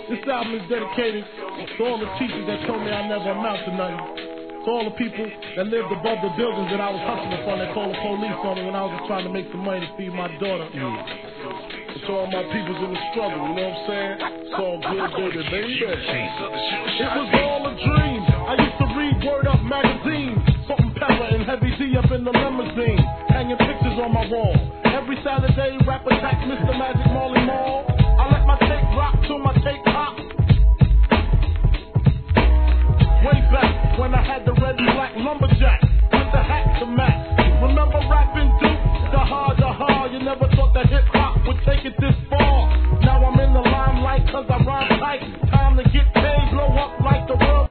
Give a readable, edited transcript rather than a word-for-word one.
This album is dedicated to all the teachers that told me I never amount to nothing. To all the people that lived above the buildings that I was hustling from, that called the police on me when I was just trying to make some money to feed my daughter. To all my peoples in the struggle, you know what I'm saying? It's all good, baby. It was all a dream. I used to read Word Up magazine. Salt and pepper and Heavy D up in the limousine. Hanging pictures on my wall. Every Saturday, rap attack Mr. Magic Marley Marl. I let my tape rock till my tape pop. Way back when I had the red and black lumberjack.